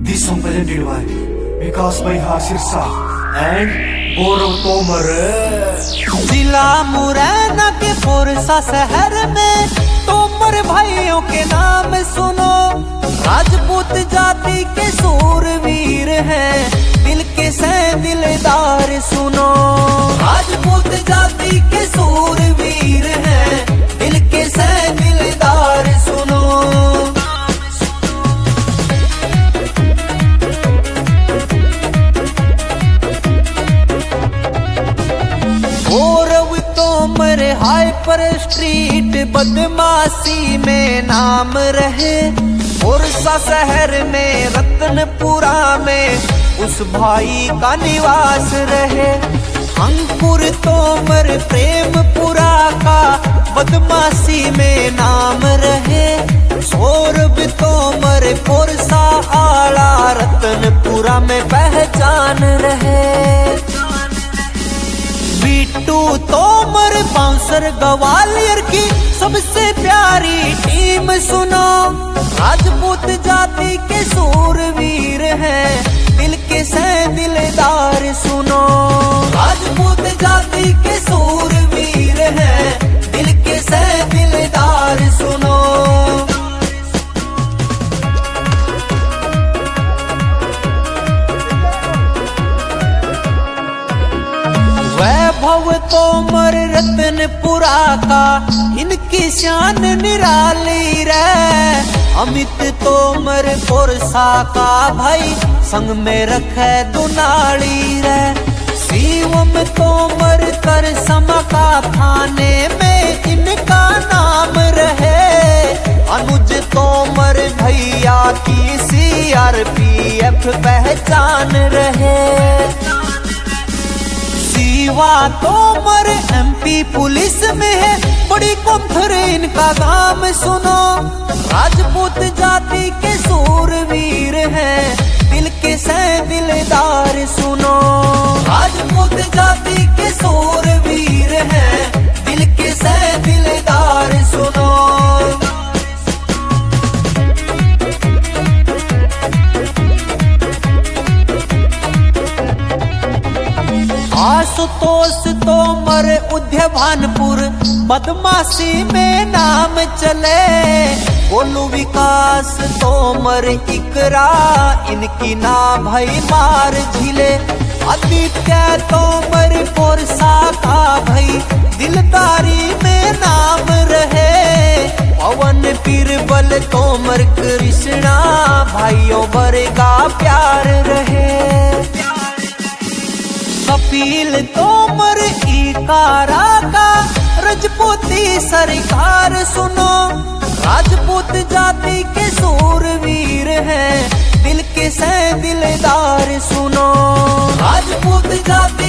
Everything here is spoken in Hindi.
This song presented by Vikas Bhaiya Sirsa and Gaurav Tomar। जिला मुरैना के पुरसा शहर में तोमर भाइयों के नाम सुनो। राजपूत जाति के सूरवीर हैं, दिल के से दिलदार सुनो। राजपूत जाति के सूरवीर हैं, दिल के से दिलदार सुनो। गौरव तोमर हाइपर स्ट्रीट बदमाशी में नाम रहे। पुरसा शहर में रतनपुरा में उस भाई का निवास रहे। अंकुर तोमर प्रेमपुरा का बदमाशी में नाम रहे। सौरभ तोमर पुरसा आला रतनपुरा में पहचान रहे। बिट्टू तोमर बाउंसर ग्वालियर की सबसे प्यारी टीम सुनो। राजपूत जाति के सूरवीर हैं, दिल के से दिलदार सुनो। राजपूत जाति के सूरवीर हैं, दिल के से दिलदार सुनो। वैभव तोमर रतनपुरा का इनकी शान निराली रे। अमित तोमर पुरसा का भाई संग में रखे दुनाली रे। शिवम तोमर कर समा का थाने में इनका नाम रहे। अनुज तोमर भैया की CRPF पहचान रहे। शिवा तोमर MP पुलिस में है, बड़ी कुंथर इनका नाम सुनो। राजपूत जाति के सूरवीर हैं, दिल के से दिलदार सुनो। राजपूत जाति के सूरवीर हैं, दिल के से दिलदार सुनो। आशुतोष तोमर उद्यानपुर बदमाशी में नाम चले। गोलू विकास तोमर इकरा इनकी ना भाई मार झिले। आदित्य तोमर पुरसा का भाई दिलदारी में नाम रहे। पवन बीरबल तोमर कृष्णा भाइयों बरगा प्यार रहे। कपिल तोमर इकारा का राजपूती सरकार सुनो। राजपूत जाति के सूरवीर हैं, दिल के से दिलदार सुनो। राजपूत जाति